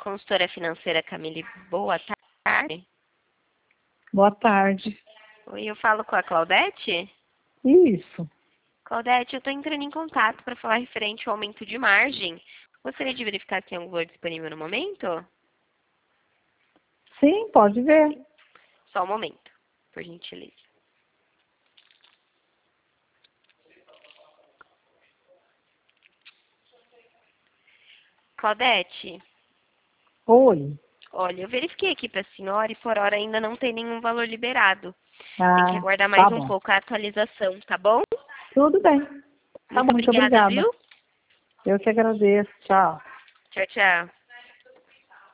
consultora financeira Camille. Boa tarde. Boa tarde. Oi, eu falo com a Claudete? Isso. Claudete, eu estou entrando em contato para falar referente ao aumento de margem. Gostaria de verificar se tem algum valor disponível no momento? Sim, pode ver. Só um momento, por gentileza. Claudete, Oi. olha, eu verifiquei aqui para a senhora e por hora ainda não tem nenhum valor liberado. Tem que Ah, aguardar mais tá um bom. pouco a atualização, tá bom? Tudo bem. Tá bom, muito Muito obrigada, obrigada. viu? Eu que agradeço. Tchau. Tchau, tchau.